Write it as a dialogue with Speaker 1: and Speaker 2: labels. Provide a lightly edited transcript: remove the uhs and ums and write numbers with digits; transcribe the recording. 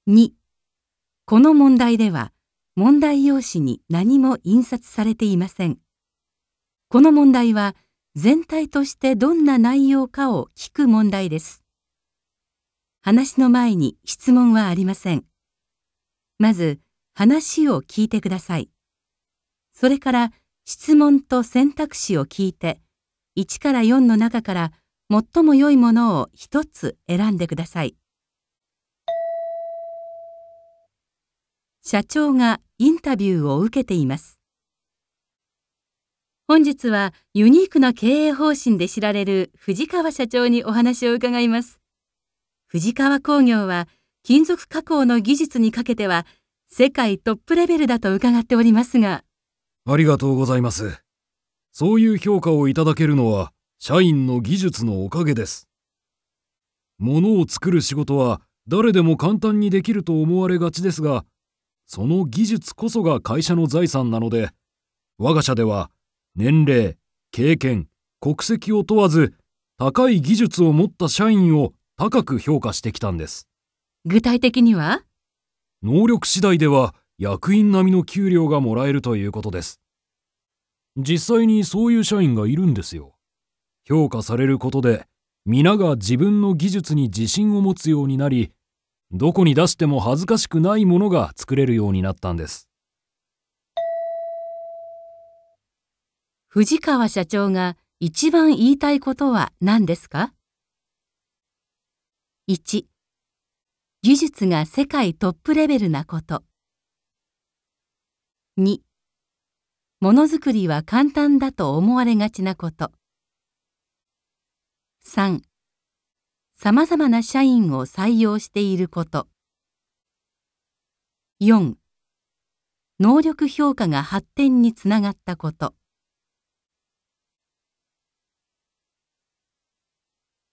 Speaker 1: 2、この問題では問題用紙に何も印刷されていません。この問題は全体としてどんな内容かを聞く問題です。話の前に質問はありません。まず話を聞いてください。それから質問と選択肢を聞いて、1から4の中から最も良いものを1つ選んでください。社長がインタビューを受けています。本日はユニークな経営方針で知られる藤川社長にお話を伺います。藤川工業は金属加工の技術にかけては世界トップレベルだと伺っておりますが。
Speaker 2: ありがとうございます。そういう評価をいただけるのは社員の技術のおかげです。物を作る仕事は誰でも簡単にできると思われがちですが、その技術こそが会社の財産なので、我が社では年齢、経験、国籍を問わず高い技術を持った社員を高く評価してきたんです。
Speaker 1: 具体的には？
Speaker 2: 能力次第では役員並みの給料がもらえるということです。実際にそういう社員がいるんですよ。評価されることで皆が自分の技術に自信を持つようになり、どこに出しても恥ずかしくないものが作れるようになったんです。
Speaker 1: 藤川社長が一番言いたいことは何ですか？ 1、技術が世界トップレベルなこと。2、ものづくりは簡単だと思われがちなこと。3、さまざまな社員を採用していること。4、能力評価が発展につながったこと。